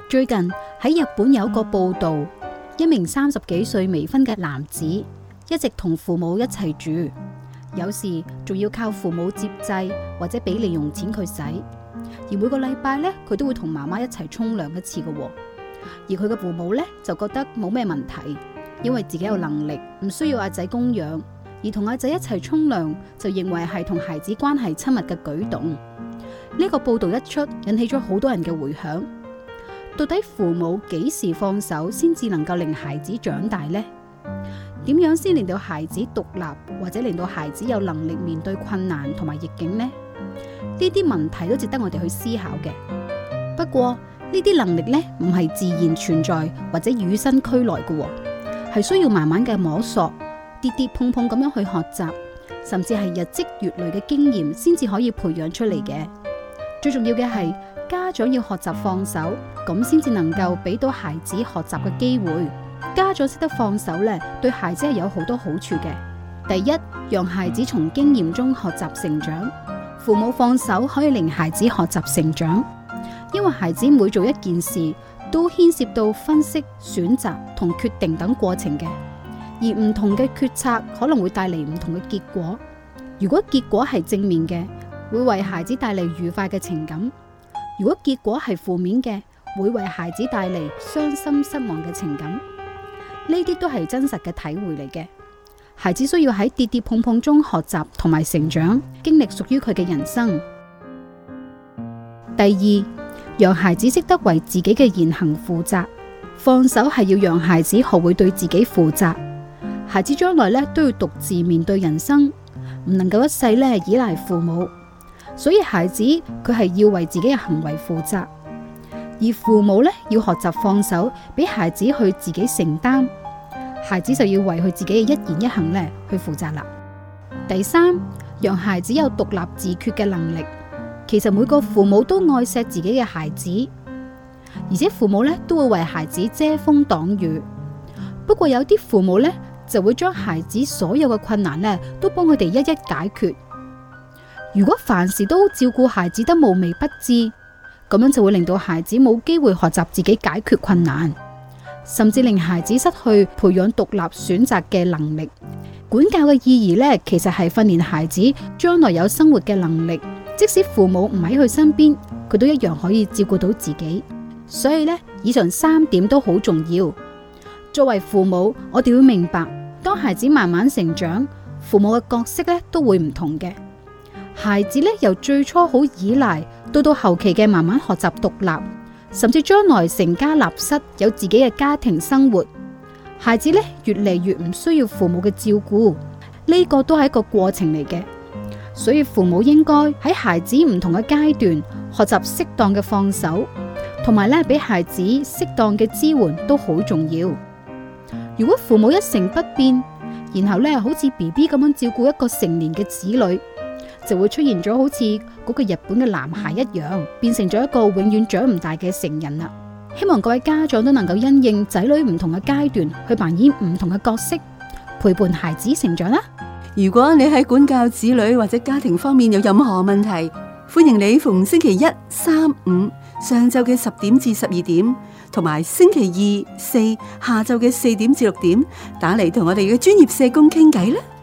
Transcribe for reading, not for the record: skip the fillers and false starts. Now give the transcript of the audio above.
最近喺日本有個報道，一名30幾歲未婚嘅男子一直同父母一齊住，有時仲要靠父母接濟或者俾零用錢佢使，而每個禮拜呢，佢都會同媽媽一齊沖涼一次嘅。而佢嘅父母呢，就覺得冇咩問題，因為自己有能力，唔需要阿仔供養，而同阿仔一齊沖涼就認為係同孩子關係親密嘅舉動。呢個報道一出，引起咗好多人嘅回響。到底父母幾時放手先至能夠令孩子長大呢？點樣先令到孩子獨立，或者令到孩子有能力面對困難同埋逆境呢？呢啲問題都值得我哋去思考嘅。不過呢啲能力呢，唔係自然存在或者與生俱來嘅，係需要慢慢嘅摸索，跌跌碰碰咁樣去學習，甚至係日積月累嘅經驗先至可以培養出嚟嘅。最重要嘅係家長要學習放手，咁先至能夠俾到孩子學習嘅機會。家長識得放手呢，對孩子係有好多好處嘅。第一，讓孩子從經驗中學習成長。父母放手可以令孩子學習成長，因為孩子每做一件事都牽涉到分析、選擇同決定等過程嘅，而唔同嘅決策可能會帶嚟唔同嘅結果。如果結果係正面嘅，會為孩子帶嚟愉快嘅情感；如果結果係負面嘅，會為孩子帶嚟傷心失望嘅情感。呢啲都係真實嘅體會嚟嘅。孩子需要喺跌跌碰碰中學習同埋成長，經歷屬於佢嘅人生。第二，讓孩子識得為自己嘅言行負責。放手係要讓孩子學會對自己負責。孩子將來都要獨自面對人生，唔能夠一世依賴父母，所以孩子佢係要為自己嘅行為負責，而父母要學習放手，俾孩子去自己承擔。孩子就要為佢自己嘅一言一行去負責啦。第三，讓孩子有獨立自決嘅能力。其實每個父母都愛錫自己嘅孩子，而且父母都會為孩子遮風擋雨。不過有啲父母就會將孩子所有嘅困難都幫佢哋一一解決。如果凡事都照顧孩子得無微不至，咁樣就會令到孩子冇機會學習自己解決困難，甚至令孩子失去培養獨立選擇嘅能力。管教嘅意義其實係訓練孩子將來有生活嘅能力，即使父母唔喺佢身邊，佢都一樣可以照顧到自己。所以以上3點都好重要。作為父母，我哋要明白，當孩子慢慢成長，父母嘅角色都會唔同嘅。孩子由最初好依賴，到後期嘅慢慢學習獨立，甚至將來成家立室，有自己嘅家庭生活。孩子越嚟越唔需要父母嘅照顧，呢個都係一個過程嚟嘅。所以父母應該喺孩子唔同嘅階段學習適當嘅放手，同埋俾孩子適當嘅支援都好重要。如果父母一成不變，然後好似 BB 咁樣照顧一個成年嘅子女，就會出現咗好似嗰個日本嘅男孩一樣，變成咗一個永遠長唔大嘅成人啦。希望各位家長都能夠因應仔女唔同嘅階段去扮演唔同嘅角色，陪伴孩子成長啦。 如果你喺管教子女或者家庭方面有任何問題，歡迎你逢星期一、三、五上晝嘅10點至12點，同埋星期二、四下晝嘅4點至6點打嚟同我哋嘅專業社工傾偈啦。